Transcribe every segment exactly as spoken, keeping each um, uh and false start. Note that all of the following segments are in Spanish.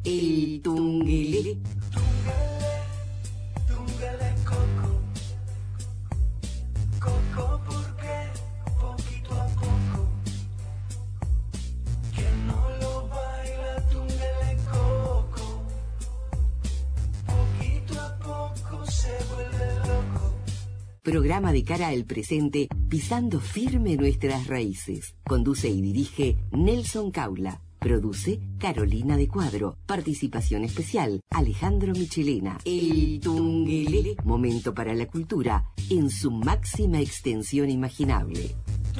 El Tungelé. Túngale coco, coco porque poquito a poco, que no lo baila, túngale coco, poquito a poco se vuelve loco. Programa de cara al presente, pisando firme nuestras raíces. Conduce y dirige Nelson Caula. Produce Carolina de Cuadro. Participación especial Alejandro Michelena. El Tungelé. Momento para la cultura en su máxima extensión imaginable.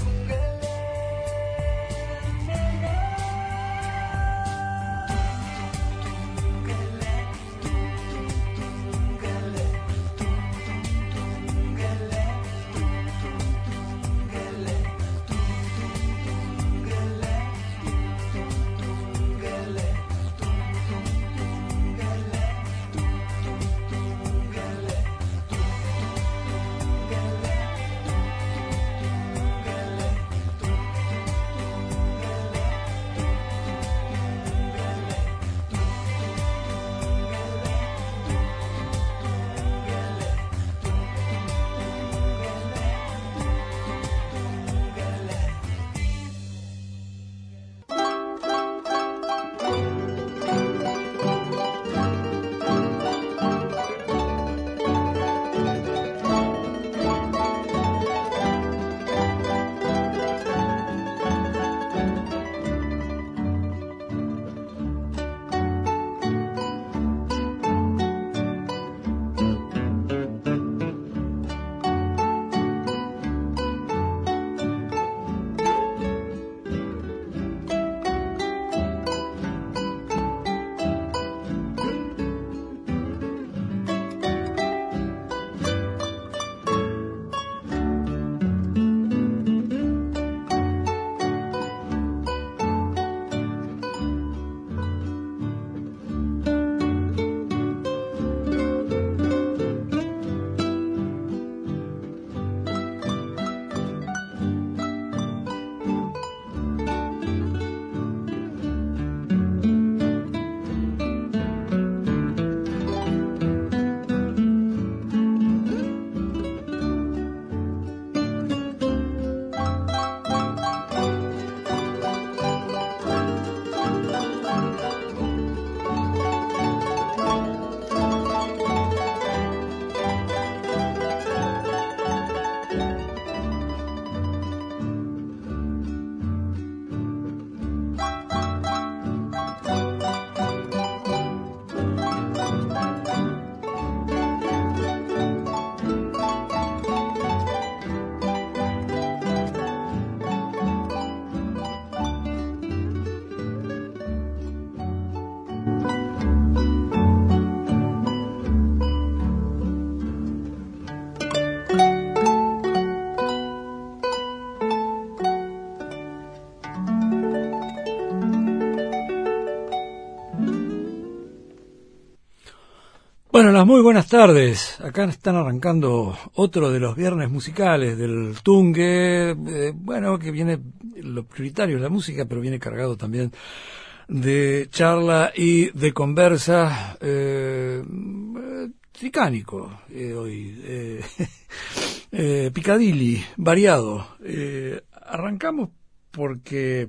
Bueno, las muy buenas tardes. Acá están arrancando otro de los viernes musicales del Tungue. Eh, bueno, que viene, lo prioritario es la música, pero viene cargado también de charla y de conversa. Eh, eh, tricánico eh, hoy. Eh, eh, picadilly, variado. Eh, arrancamos porque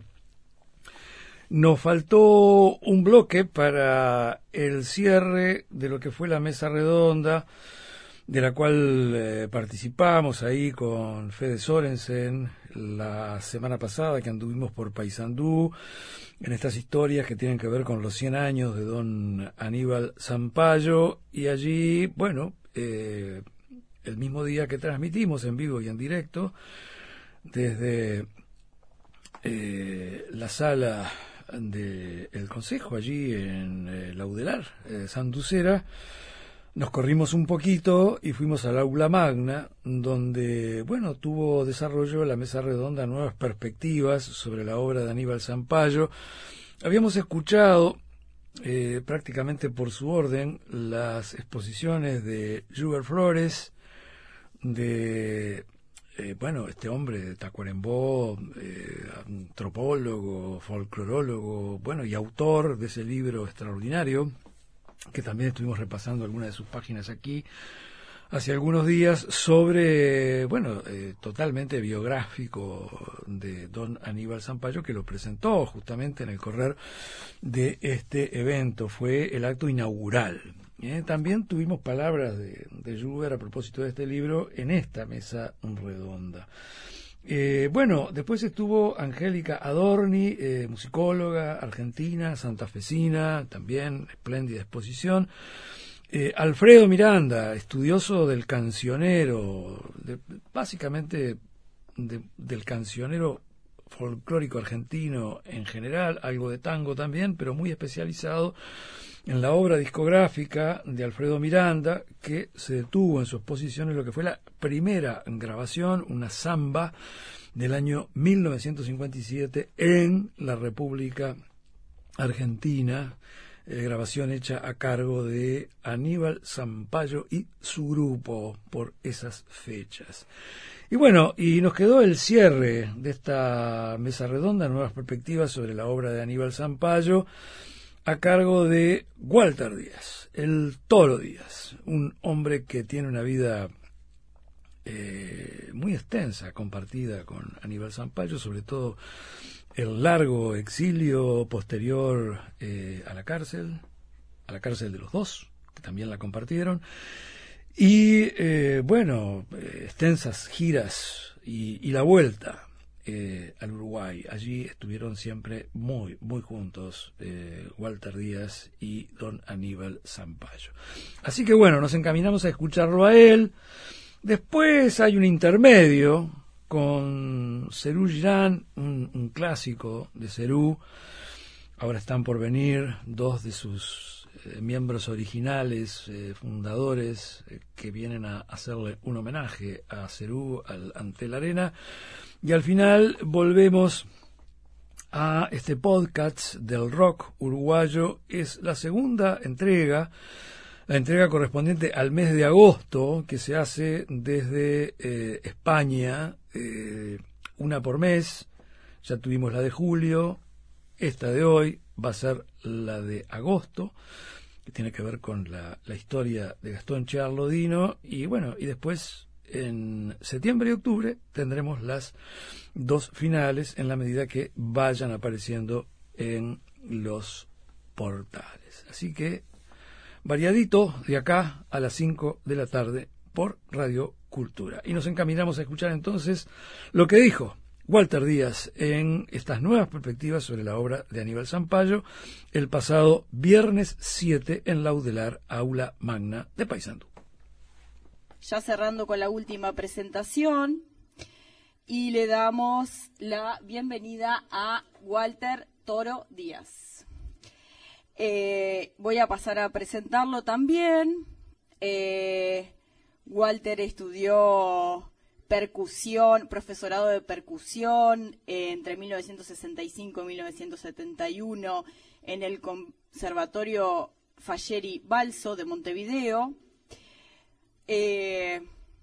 nos faltó un bloque para el cierre de lo que fue la mesa redonda, de la cual eh, participamos ahí con Fede Sorensen la semana pasada, que anduvimos por Paysandú, en estas historias que tienen que ver con los cien años de don Aníbal Zampayo, y allí, bueno, eh, el mismo día que transmitimos en vivo y en directo, desde eh, la sala del Consejo allí en eh, Laudelar, eh, Sanducera, nos corrimos un poquito y fuimos al aula magna, donde, bueno, tuvo desarrollo la mesa redonda Nuevas Perspectivas sobre la obra de Aníbal Zampayo. Habíamos escuchado eh, prácticamente por su orden las exposiciones de Júber Flores, de eh, eh, bueno, este hombre de Tacuarembó, eh, antropólogo, folclorólogo, bueno, y autor de ese libro extraordinario, que también estuvimos repasando algunas de sus páginas aquí hace algunos días, sobre, bueno, eh, totalmente biográfico de don Aníbal Zampayo, que lo presentó justamente en el correr de este evento. Fue el acto inaugural. ¿eh? También tuvimos palabras de, de Juber a propósito de este libro en esta mesa redonda. Eh, bueno, después estuvo Angélica Adorni, eh, musicóloga argentina, santafesina, también espléndida exposición. Eh, Alfredo Miranda, estudioso del cancionero, de, básicamente de, del cancionero folclórico argentino en general, algo de tango también, pero muy especializado en la obra discográfica de Alfredo Miranda, que se detuvo en su exposición en lo que fue la primera grabación, una samba del año mil novecientos cincuenta y siete en la República Argentina. Eh, grabación hecha a cargo de Aníbal Zampayo y su grupo por esas fechas. Y bueno, y nos quedó el cierre de esta mesa redonda, nuevas perspectivas sobre la obra de Aníbal Zampayo, a cargo de Walter Díaz, el Toro Díaz, un hombre que tiene una vida eh, muy extensa, compartida con Aníbal Zampayo, sobre todo el largo exilio posterior eh, a la cárcel, a la cárcel de los dos, que también la compartieron, y eh, bueno, eh, extensas giras y, y la vuelta eh, al Uruguay. Allí estuvieron siempre muy, muy juntos eh, Walter Díaz y don Aníbal Zampayo. Así que bueno, nos encaminamos a escucharlo a él. Después hay un intermedio con Serú Girán, un, un clásico de Serú. Ahora están por venir dos de sus eh, miembros originales, eh, fundadores, eh, que vienen a hacerle un homenaje a Serú al, ante la arena. Y al final volvemos a este podcast del rock uruguayo. Es la segunda entrega, la entrega correspondiente al mes de agosto, que se hace desde eh, España, eh, una por mes. Ya tuvimos la de julio, esta de hoy va a ser la de agosto, que tiene que ver con la, la historia de Gastón Charlodino, y bueno, y después en septiembre y octubre tendremos las dos finales en la medida que vayan apareciendo en los portales. Así que variadito de acá a las cinco de la tarde por Radio Cultura. Y nos encaminamos a escuchar entonces lo que dijo Walter Díaz en estas nuevas perspectivas sobre la obra de Aníbal Zampayo el pasado viernes siete en la Udelar Aula Magna de Paysandú. Ya cerrando con la última presentación, y le damos la bienvenida a Walter Toro Díaz. Eh, voy a pasar a presentarlo también. Eh, Walter estudió percusión, profesorado de percusión eh, entre mil novecientos sesenta y cinco y mil novecientos setenta y uno en el Conservatorio Falieri Balso de Montevideo. Eh,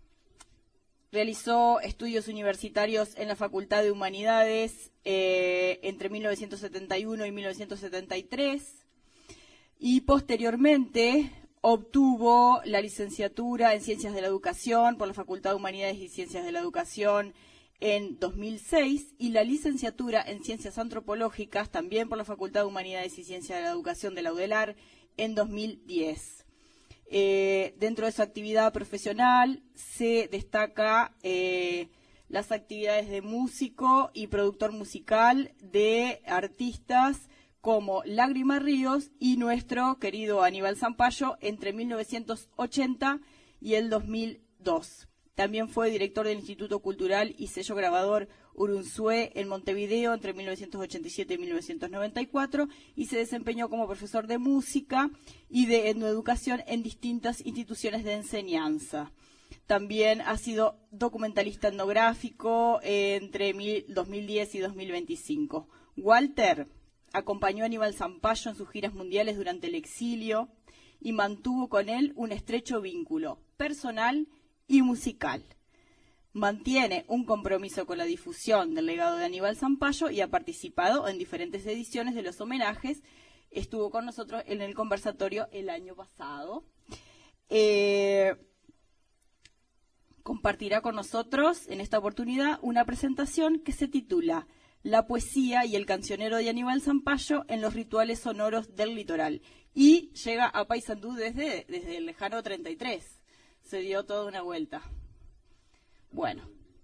realizó estudios universitarios en la Facultad de Humanidades eh, entre mil novecientos setenta y uno y mil novecientos setenta y tres, y posteriormente obtuvo la licenciatura en Ciencias de la Educación por la Facultad de Humanidades y Ciencias de la Educación en dos mil seis y la licenciatura en Ciencias Antropológicas también por la Facultad de Humanidades y Ciencias de la Educación de la UDELAR en dos mil diez. Eh, dentro de su actividad profesional se destaca eh, las actividades de músico y productor musical de artistas como Lágrima Ríos y nuestro querido Aníbal Zampayo entre mil novecientos ochenta y el dos mil dos. También fue director del Instituto Cultural y sello grabador Urunzué en Montevideo entre mil novecientos ochenta y siete y mil novecientos noventa y cuatro y se desempeñó como profesor de música y de etnoeducación en distintas instituciones de enseñanza. También ha sido documentalista etnográfico entre dos mil diez y dos mil veinticinco. Walter acompañó a Aníbal Zampayo en sus giras mundiales durante el exilio y mantuvo con él un estrecho vínculo personal y musical. mantiene un compromiso con la difusión del legado de Aníbal Zampayo y ha participado en diferentes ediciones de los homenajes. Estuvo con nosotros en el conversatorio el año pasado. Eh, compartirá con nosotros en esta oportunidad una presentación que se titula La poesía y el cancionero de Aníbal Zampayo en los rituales sonoros del litoral. Y llega a Paysandú desde, desde el lejano treinta y tres. Se dio toda una vuelta. Bueno.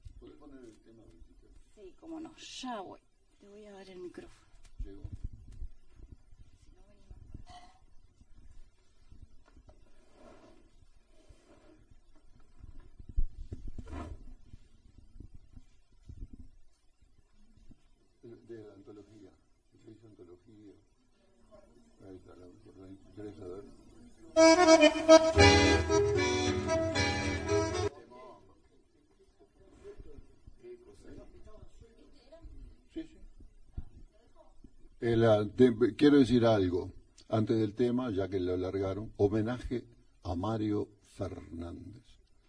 Sí, cómo no, ya voy. Te voy a dar el micrófono. De la antología, se hizo antología. Ahí está, la mejor, ¿querés saber? Sí, sí. El, te, quiero decir algo antes del tema, ya que lo alargaron. Homenaje a Mario Fernández.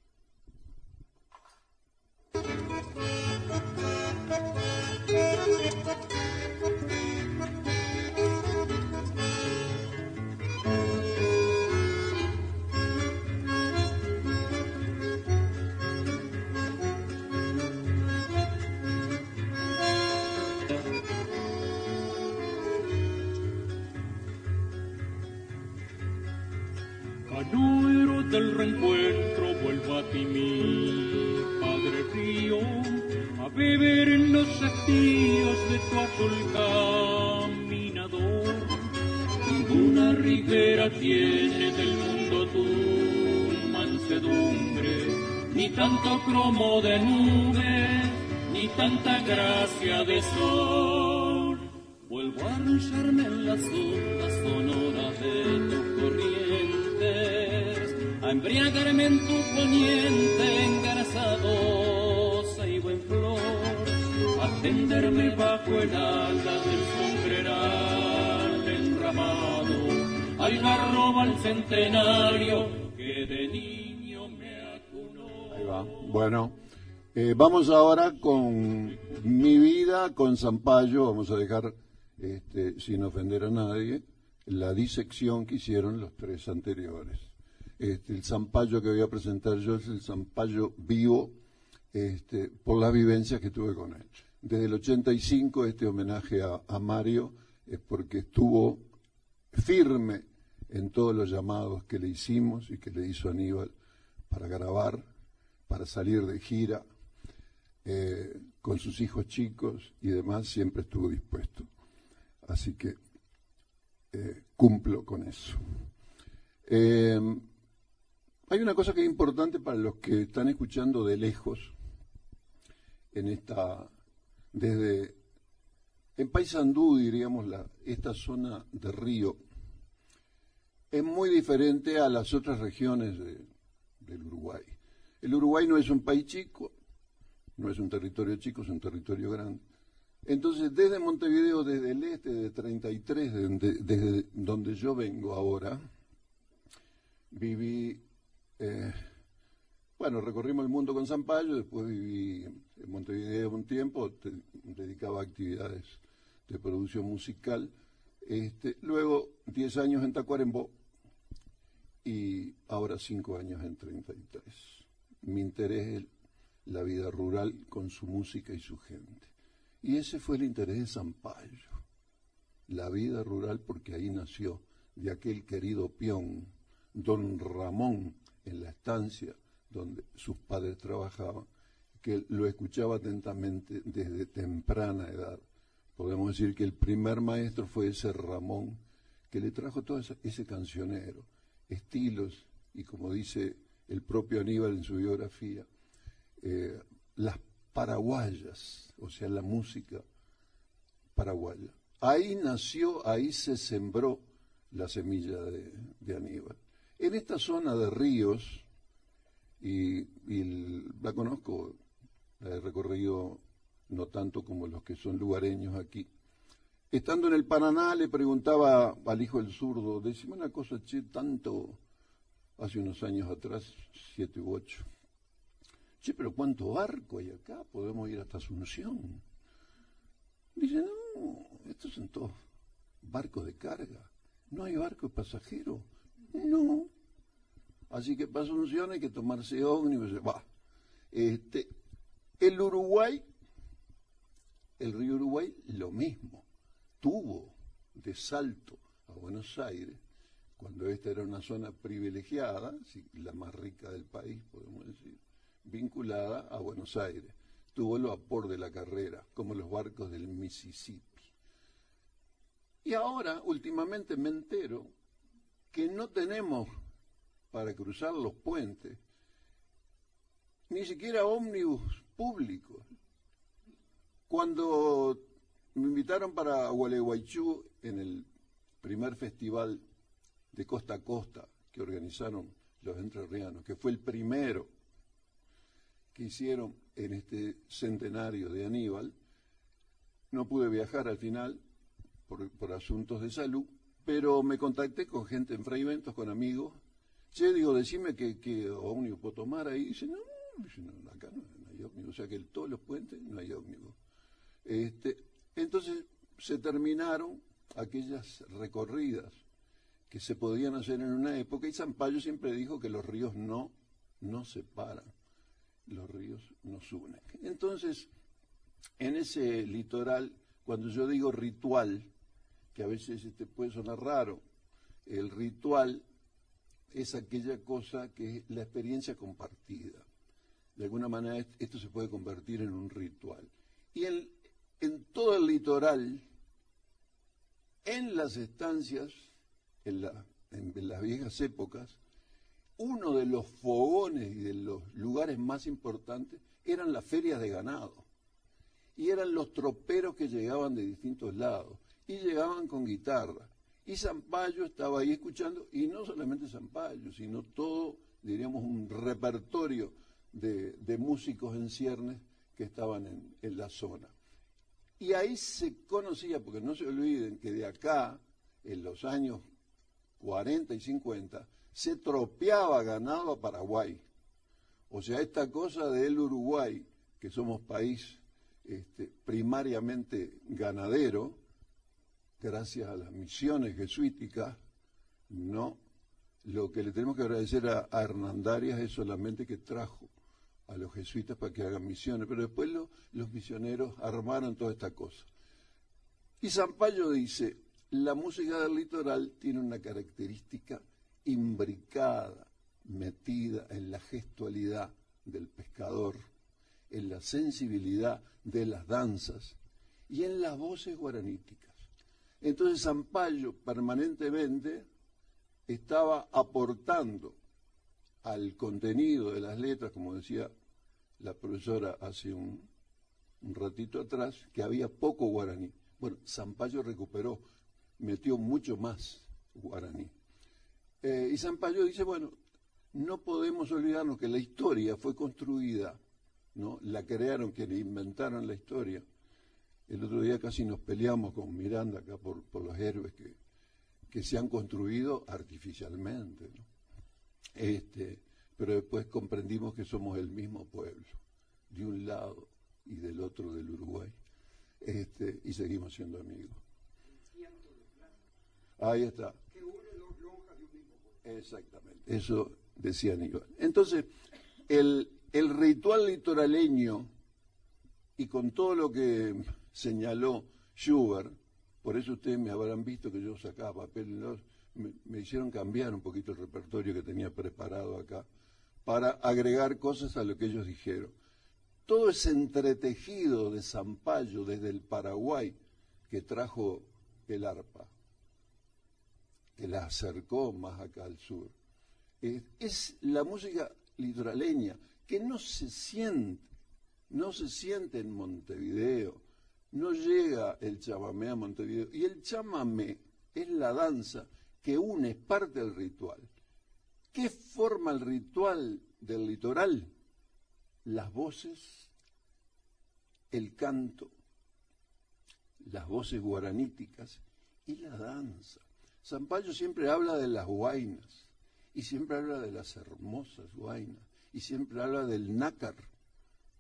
Canoero del reencuentro, vuelvo a ti, mi padre río, a beber en los estíos de tu azul caminador. Ninguna ribera tiene del mundo tu mansedumbre, ni tanto cromo de nubes, ni tanta gracia de sol. Vuelvo a arrullarme en las ondas sonoras de tus corrientes, a embriagarme en tu poniente engarzado, ceibo en flor, a tenderme bajo el ala del sombreral enramado, al garrobo al centenario que de niño me acunó. Ahí va, bueno. Eh, vamos ahora con Mi vida con Zampayo. Vamos a dejar, este, sin ofender a nadie, la disección que hicieron los tres anteriores. Este, el Zampayo que voy a presentar yo es el Zampayo vivo, este, por las vivencias que tuve con él. Desde el ochenta y cinco este homenaje a, a Mario es porque estuvo firme en todos los llamados que le hicimos y que le hizo Aníbal para grabar, para salir de gira. Eh, con sus hijos chicos y demás, siempre estuvo dispuesto. Así que eh, cumplo con eso. Eh, hay una cosa que es importante para los que están escuchando de lejos, en esta, desde, en Paysandú, diríamos, la, esta zona de río, es muy diferente a las otras regiones de, del Uruguay. El Uruguay no es un país chico, no es un territorio chico, es un territorio grande. Entonces, desde Montevideo, desde el este, de treinta y tres, desde, desde donde yo vengo ahora, viví, eh, bueno, recorrimos el mundo con Zampayo, después viví en Montevideo un tiempo, te, dedicaba a actividades de producción musical, este, luego diez años en Tacuarembó y ahora cinco años en treinta y tres. Mi interés es el la vida rural con su música y su gente. Y ese fue el interés de Zampayo, la vida rural, porque ahí nació de aquel querido peón, don Ramón, en la estancia donde sus padres trabajaban, que lo escuchaba atentamente desde temprana edad. Podemos decir que el primer maestro fue ese Ramón, que le trajo todo ese, ese cancionero, estilos, y como dice el propio Aníbal en su biografía, Eh, las paraguayas, o sea, la música paraguaya. Ahí nació, ahí se sembró la semilla de, de Aníbal. En esta zona de ríos, y, y el, la conozco, la he recorrido no tanto como los que son lugareños aquí. Estando en el Paraná, le preguntaba al hijo del zurdo, decime una cosa, che, tanto, hace unos años atrás, siete u ocho, che, pero ¿cuánto barco hay acá? Podemos ir hasta Asunción. Dice, no, estos son todos barcos de carga. ¿No hay barco de pasajeros? No. Así que para Asunción hay que tomarse ómnibus. Va. Este, el Uruguay, el río Uruguay, lo mismo. Tuvo de Salto a Buenos Aires, cuando esta era una zona privilegiada, la más rica del país, podemos decir, vinculada a Buenos Aires. Tuvo el vapor de la carrera, como los barcos del Mississippi. Y ahora, últimamente, me entero que no tenemos para cruzar los puentes ni siquiera ómnibus públicos. Cuando me invitaron para Gualeguaychú en el primer festival de Costa a Costa que organizaron los entrerrianos, que fue el primero que hicieron en este centenario de Aníbal, no pude viajar al final por, por asuntos de salud, pero me contacté con gente en Fray Bentos, con amigos. Che, digo, decime que, que ómnibus puedo tomar ahí. Y dice, no, dice, no, acá no, no hay ómnibus. O sea que en todos los puentes no hay ómnibus. Este, entonces se terminaron aquellas recorridas que se podían hacer en una época, y Sampaio siempre dijo que los ríos no nos separan, los ríos nos unen. Entonces, en ese litoral, cuando yo digo ritual, que a veces este, puede sonar raro, el ritual es aquella cosa que es la experiencia compartida. De alguna manera esto se puede convertir en un ritual. Y en, en todo el litoral, en las estancias, en, la, en, en las viejas épocas, uno de los fogones y de los lugares más importantes eran las ferias de ganado. Y eran los troperos que llegaban de distintos lados. Y llegaban con guitarra. Y Sampaio estaba ahí escuchando, y no solamente Sampaio, sino todo, diríamos, un repertorio de, de músicos en ciernes que estaban en, en la zona. Y ahí se conocía, porque no se olviden que de acá, en los años cuarenta y cincuenta, se tropeaba ganado a Paraguay. O sea, esta cosa del Uruguay, que somos país este, primariamente ganadero, gracias a las misiones jesuíticas, no, lo que le tenemos que agradecer a, a Hernandarias es solamente que trajo a los jesuitas para que hagan misiones, pero después lo, los misioneros armaron toda esta cosa. Y Sampaio dice, la música del litoral tiene una característica imbricada, metida en la gestualidad del pescador, en la sensibilidad de las danzas y en las voces guaraníticas. Entonces Sampaio permanentemente estaba aportando al contenido de las letras, como decía la profesora hace un, un ratito atrás, que había poco guaraní. Bueno, Sampaio recuperó, metió mucho más guaraní. Eh, y Sampaio dice, bueno, no podemos olvidarnos que la historia fue construida, ¿no? La crearon quienes inventaron la historia. El otro día casi nos peleamos con Miranda acá por, por los héroes que, que se han construido artificialmente, ¿no? Este, pero después comprendimos que somos el mismo pueblo, de un lado y del otro del Uruguay, este, y seguimos siendo amigos. Ahí está. Exactamente, eso decía Aníbal. Entonces, el, el ritual litoraleño, y con todo lo que señaló Schubert, por eso ustedes me habrán visto que yo sacaba papel, me, me hicieron cambiar un poquito el repertorio que tenía preparado acá, para agregar cosas a lo que ellos dijeron. Todo ese entretejido de Sampaio desde el Paraguay que trajo el arpa, que la acercó más acá al sur, es, es la música litoraleña que no se siente, no se siente en Montevideo, no llega el chamamé a Montevideo, y el chamamé es la danza que une, es parte del ritual. ¿Qué forma el ritual del litoral? Las voces, el canto, las voces guaraníticas y la danza. Sampaio siempre habla de las huaynas, y siempre habla de las hermosas huaynas, y siempre habla del nácar,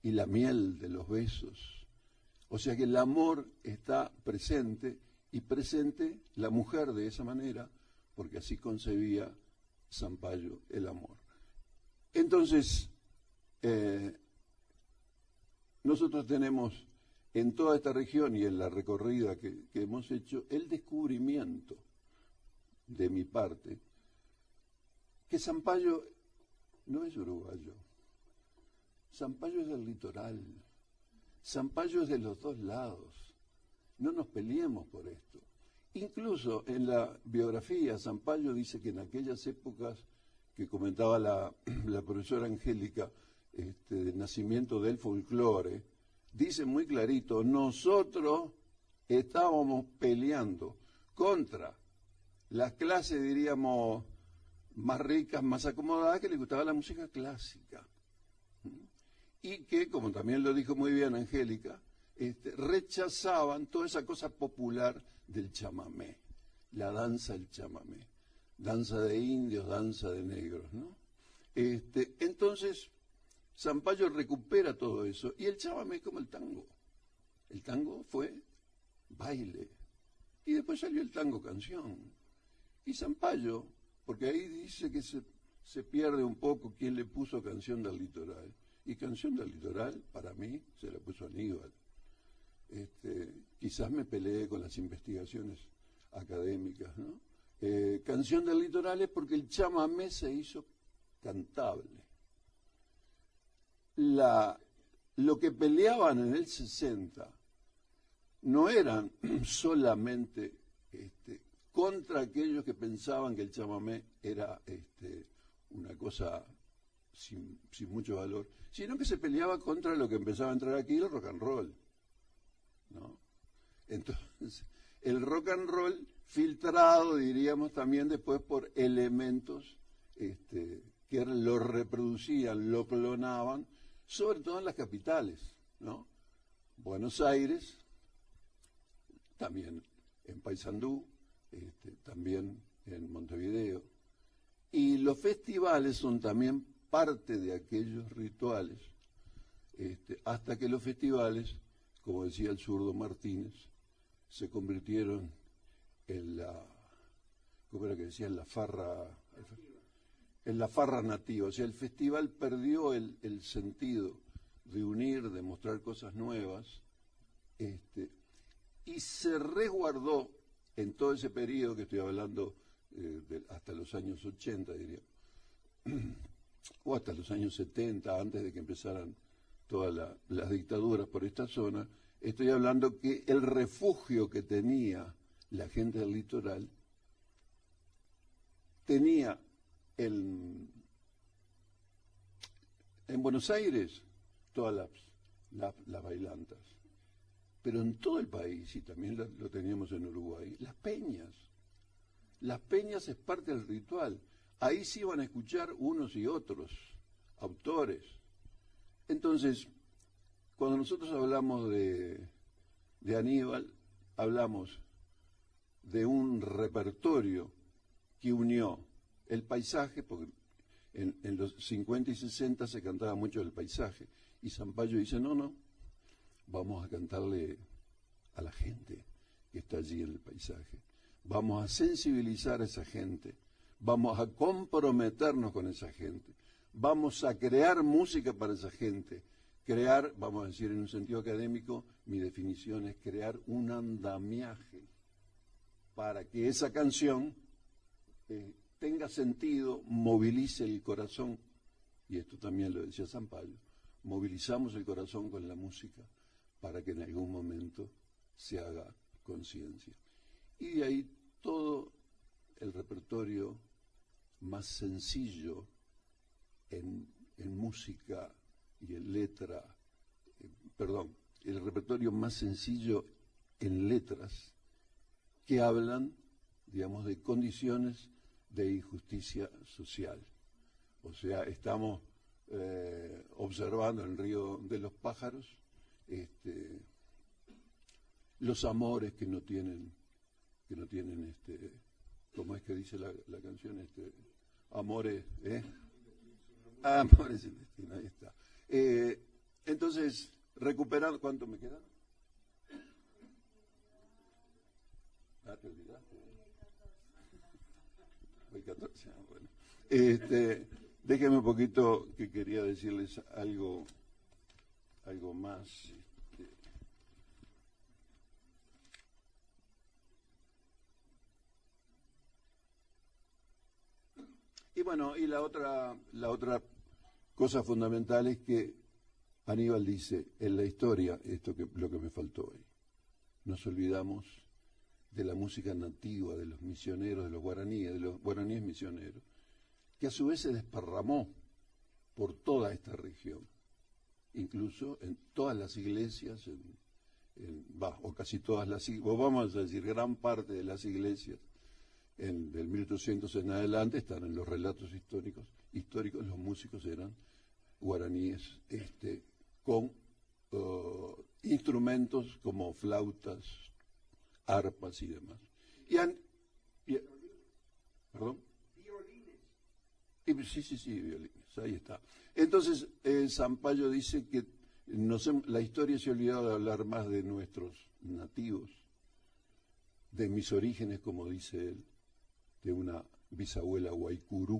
y la miel de los besos. O sea que el amor está presente, y presente la mujer de esa manera, porque así concebía Sampaio el amor. Entonces, eh, nosotros tenemos en toda esta región y en la recorrida que, que hemos hecho, el descubrimiento de mi parte, que Sampaio no es uruguayo. Sampaio es del litoral. Sampaio es de los dos lados. No nos peleemos por esto. Incluso en la biografía, Sampaio dice que en aquellas épocas que comentaba la, la profesora Angélica, este, del nacimiento del folclore, dice muy clarito, nosotros estábamos peleando contra las clases, diríamos, más ricas, más acomodadas, que les gustaba la música clásica. Y que, como también lo dijo muy bien Angélica, este, rechazaban toda esa cosa popular del chamamé, la danza del chamamé, danza de indios, danza de negros, ¿no? Este, entonces, Sampaio recupera todo eso, y el chamamé es como el tango. El tango fue baile, y después salió el tango canción. Y Sampaio, porque ahí dice que se, se pierde un poco quién le puso Canción del Litoral, y Canción del Litoral, para mí, se la puso Aníbal. Este, quizás me peleé con las investigaciones académicas, ¿no? Eh, Canción del Litoral es porque el chamamé se hizo cantable. La, lo que peleaban en el sesenta no eran solamente este, contra aquellos que pensaban que el chamamé era este, una cosa sin, sin mucho valor, sino que se peleaba contra lo que empezaba a entrar aquí, el rock and roll, ¿no? Entonces, el rock and roll filtrado, diríamos, también después por elementos este, que lo reproducían, lo clonaban, sobre todo en las capitales, ¿no? Buenos Aires, también en Paysandú, este, también en Montevideo. Y los festivales son también parte de aquellos rituales, este, hasta que los festivales, como decía el zurdo Martínez, se convirtieron en la, ¿cómo era que decía? En la farra, en la farra nativa. O sea, el festival perdió el, el sentido de unir, de mostrar cosas nuevas, este, y se resguardó en todo ese periodo que estoy hablando, eh, de, hasta los años ochenta, diría, o hasta los años setenta, antes de que empezaran todas la, las dictaduras por esta zona. Estoy hablando que el refugio que tenía la gente del litoral tenía el, en Buenos Aires todas las, las, las bailantas, pero en todo el país, y también lo, lo teníamos en Uruguay, las peñas. Las peñas es parte del ritual. Ahí se iban a escuchar unos y otros autores. Entonces, cuando nosotros hablamos de, de Aníbal, hablamos de un repertorio que unió el paisaje, porque en, en los cincuenta y sesenta se cantaba mucho del paisaje, y Sampaio dice, no, no, vamos a cantarle a la gente que está allí en el paisaje, vamos a sensibilizar a esa gente, vamos a comprometernos con esa gente, vamos a crear música para esa gente. Crear, vamos a decir en un sentido académico, mi definición es crear un andamiaje para que esa canción eh, tenga sentido, movilice el corazón, y esto también lo decía Sampaio, movilizamos el corazón con la música para que en algún momento se haga conciencia. Y de ahí todo el repertorio más sencillo en, en música y en letra, eh, perdón, el repertorio más sencillo en letras que hablan, digamos, de condiciones de injusticia social. O sea, estamos eh, observando en el río de los pájaros este, los amores que no tienen, que no tienen, este, ¿cómo es que dice la, la canción? Este, amores, ¿eh? Amores sin destino, ahí está. Eh, Entonces, recuperar, ¿cuánto me queda? Ah, te olvidaste. Hoy catorce, bueno. Este, déjenme un poquito que quería decirles algo, algo más. Este, y bueno, y la otra, la otra cosa fundamental es que Aníbal dice, en la historia, esto que lo que me faltó hoy, nos olvidamos de la música nativa, de los misioneros, de los guaraníes, de los guaraníes misioneros, que a su vez se desparramó por toda esta región, incluso en todas las iglesias, en, en, bah, o casi todas las, o vamos a decir, gran parte de las iglesias en, del mil ochocientos en adelante están en los relatos históricos, históricos los músicos eran guaraníes, este, con uh, instrumentos como flautas, arpas y demás. Y han, y, ¿Perdón? Violines. Y, sí, sí, sí, violines, ahí está. Entonces, eh, Sampaio dice que nos, la historia se ha olvidado de hablar más de nuestros nativos, de mis orígenes, como dice él, de una bisabuela guaycurú.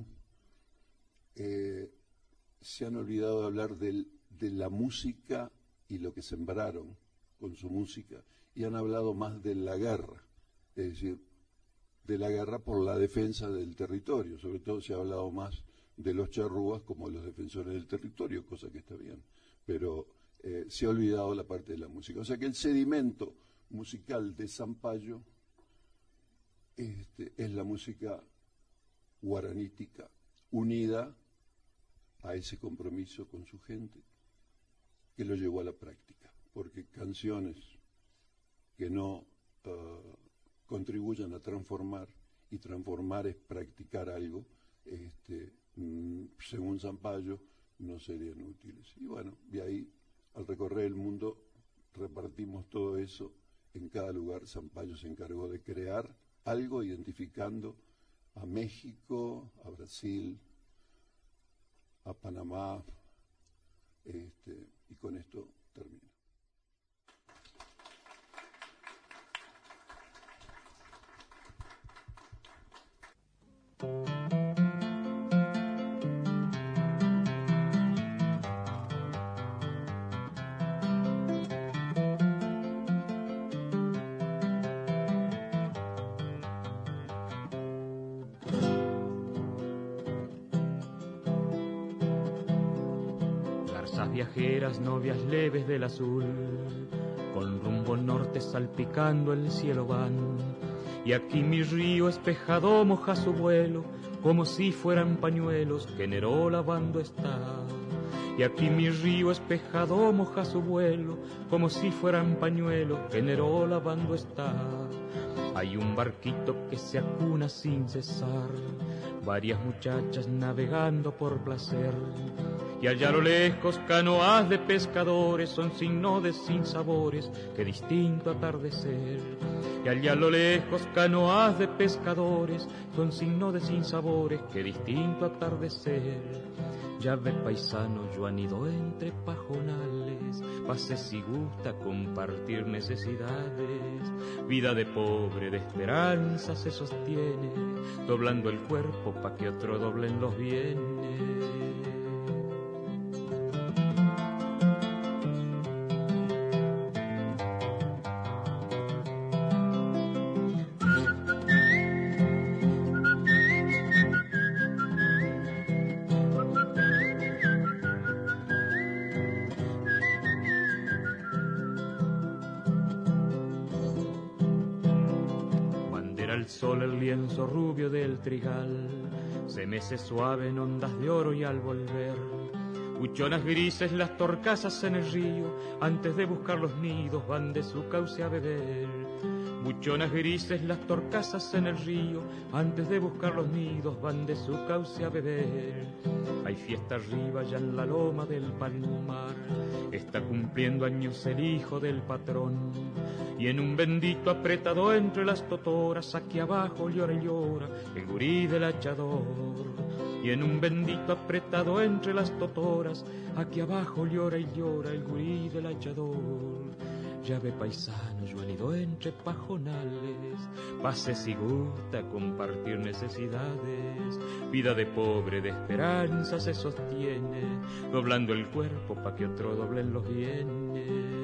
Eh, se han olvidado de hablar del, de la música y lo que sembraron con su música, y han hablado más de la guerra, es decir, de la guerra por la defensa del territorio. Sobre todo se ha hablado más de los charrúas como los defensores del territorio, cosa que está bien, pero eh, se ha olvidado la parte de la música. O sea que el sedimento musical de Sampaio este, es la música guaranítica, unida a ese compromiso con su gente, que lo llevó a la práctica, porque canciones que no uh, contribuyan a transformar, y transformar es practicar algo, este, mm, según Sampaio, no serían útiles. Y bueno, de ahí, al recorrer el mundo, repartimos todo eso en cada lugar. Sampaio se encargó de crear algo identificando a México, a Brasil, a Panamá, este, y con esto termino. Viajeras, novias leves del azul, con rumbo norte salpicando el cielo van. Y aquí mi río espejado moja su vuelo, como si fueran pañuelos que en Neró lavando está. Y aquí mi río espejado moja su vuelo, como si fueran pañuelos que en Neró lavando está. Hay un barquito que se acuna sin cesar, varias muchachas navegando por placer. Y allá a lo lejos canoas de pescadores son signo de sinsabores, que distinto atardecer. Y allá a lo lejos canoas de pescadores son signo de sinsabores, que distinto atardecer. Ya ve paisano, yo anido entre pajonales, pase si gusta compartir necesidades. Vida de pobre, de esperanza se sostiene, doblando el cuerpo pa' que otro doblen los bienes. Sol el lienzo rubio del trigal se mece suave en ondas de oro, y al volver buchonas grises las torcasas en el río, antes de buscar los nidos van de su cauce a beber. Buchonas grises las torcasas en el río, antes de buscar los nidos van de su cauce a beber. Hay fiesta arriba ya en la loma del Palmar, está cumpliendo años el hijo del patrón. Y en un bendito apretado entre las totoras, aquí abajo llora y llora el gurí del hachador. y en un bendito apretado entre las totoras, aquí abajo llora y llora el gurí del hachador. Ya ve paisano, yo han ido entre pajonales, pase si gusta compartir necesidades, vida de pobre, de esperanza se sostiene, doblando el cuerpo pa' que otro doblen los bienes.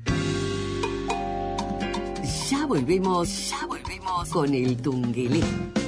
Ya volvemos, ya volvemos con el Tungelé.